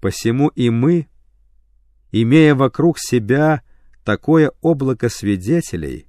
Посему и мы, имея вокруг себя такое облако свидетелей,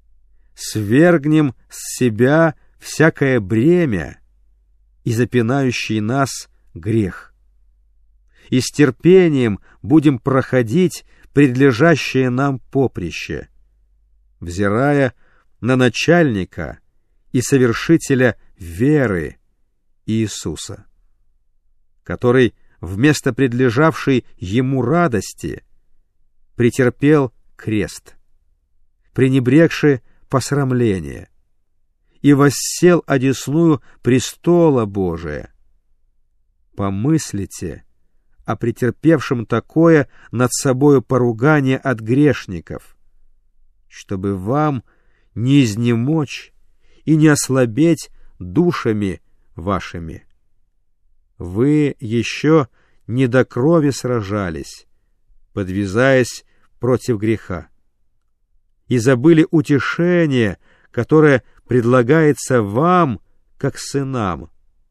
свергнем с себя всякое бремя и запинающий нас грех, и с терпением будем проходить предлежащее нам поприще, взирая на начальника и совершителя веры Иисуса, который вместо предлежавшей ему радости претерпел крест, пренебрегши посрамление, и воссел одесную престола Божия. Помыслите о претерпевшем такое над собою поругание от грешников, чтобы вам не изнемочь и не ослабеть душами вашими. Вы еще не до крови сражались, подвязаясь против греха, и забыли утешение, которое предлагается вам, как сынам.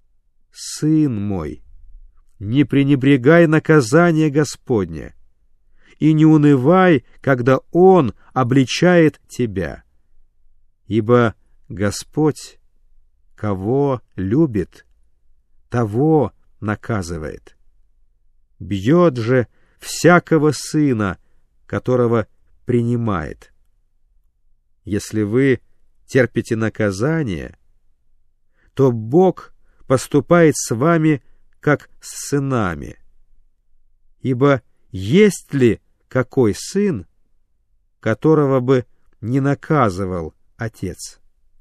Сын мой, не пренебрегай наказание Господне, и не унывай, когда Он обличает тебя. Ибо Господь, кого любит, того наказывает. Бьет же всякого сына, которого принимает. Если вы терпите наказание, то Бог поступает с вами, как с сынами. Ибо есть ли какой сын, которого бы не наказывал Отец?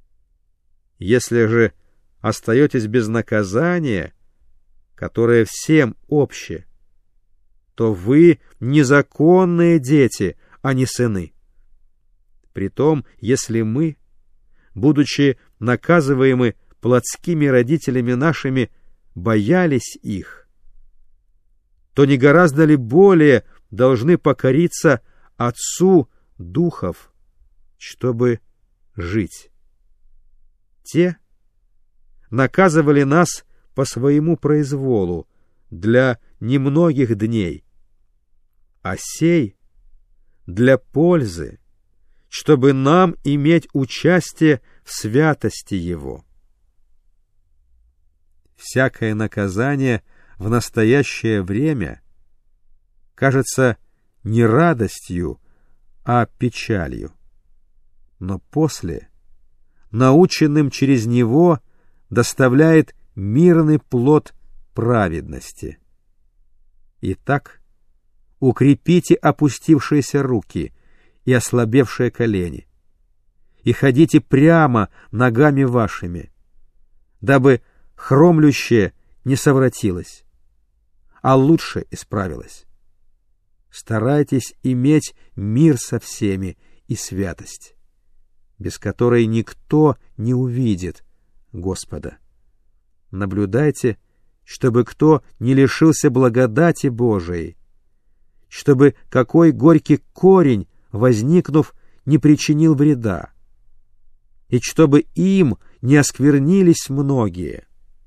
Если же остаетесь без наказания, которое всем обще, то вы незаконные дети, а не сыны. Притом, если мы, будучи наказываемы плотскими родителями нашими, боялись их, то не гораздо ли более должны покориться Отцу духов, чтобы жить? Те наказывали нас по своему произволу для немногих дней, а сей для пользы, чтобы нам иметь участие в святости Его. Всякое наказание в настоящее время кажется не радостью, а печалью, но после, наученным через него, доставляет мирный плод праведности. Итак, укрепите опустившиеся руки и ослабевшие колени, и ходите прямо ногами вашими, дабы хромлющее не совратилось, а лучше исправилось. Старайтесь иметь мир со всеми и святость, без которой никто не увидит Господа. Наблюдайте, чтобы кто не лишился благодати Божией, чтобы какой горький корень, возникнув, не причинил вреда, и чтобы им не осквернились многие,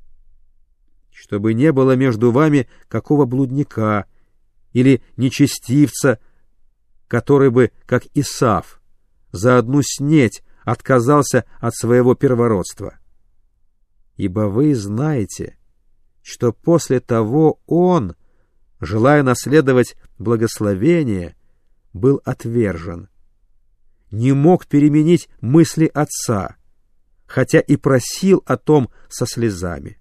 чтобы не было между вами какого блудника или нечестивца, который бы, как Исав, за одну снеть отказался от своего первородства. Ибо вы знаете, что после того он, желая наследовать благословение, был отвержен, не мог переменить мысли отца, хотя и просил о том со слезами.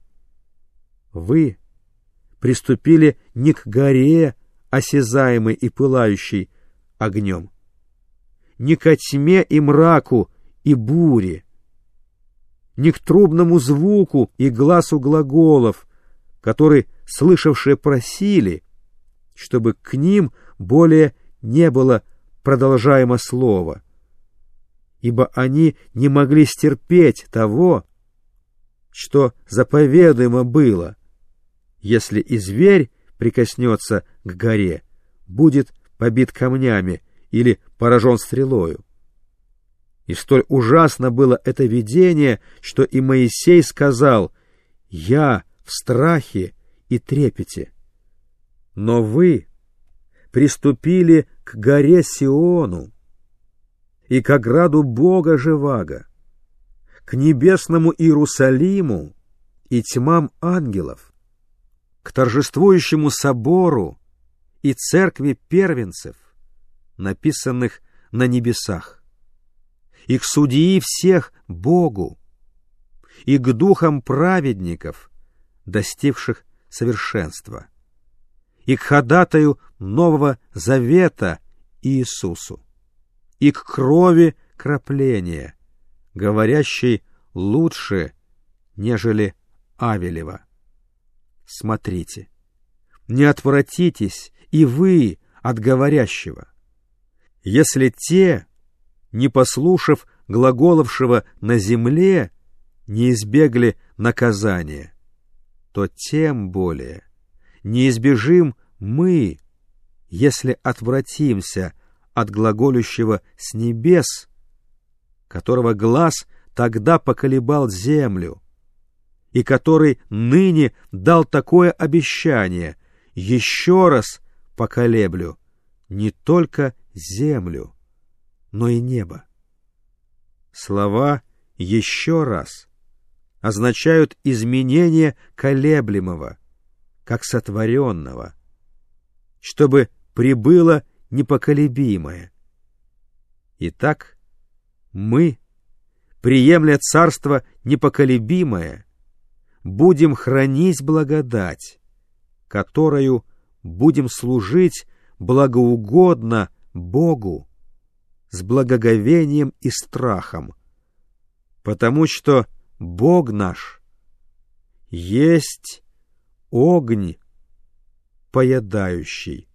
Вы приступили не к горе, осязаемой и пылающей огнем, не ко тьме и мраку и буре, не к трубному звуку и гласу глаголов, которые слышавшие просили, чтобы к ним более не было продолжаемо слова, ибо они не могли стерпеть того, что заповедуемо было: если и зверь прикоснется к горе, будет побит камнями или поражен стрелою. И столь ужасно было это видение, что и Моисей сказал: «Я в страхе и трепете». Но вы приступили к горе Сиону и к ограду Бога Живаго, к небесному Иерусалиму и тьмам ангелов, к торжествующему собору и церкви первенцев, написанных на небесах, и к судьи всех Богу, и к духам праведников, достигших совершенства, и к ходатаю Нового Завета Иисусу, и к крови крапления, говорящей лучше, нежели Авелева. Смотрите, не отвратитесь и вы от говорящего. Если те, не послушав глаголовшего на земле, не избегли наказания, то тем более не избежим мы, если отвратимся от глаголющего с небес, которого глас тогда поколебал землю, и который ныне дал такое обещание: еще раз поколеблю не только землю, но и небо. Слова «еще раз» означают изменение колеблемого, как сотворенного, чтобы прибыло непоколебимое. Итак, мы, приемля царство непоколебимое, будем хранить благодать, которою будем служить благоугодно Богу с благоговением и страхом, потому что Бог наш есть огонь поедающий.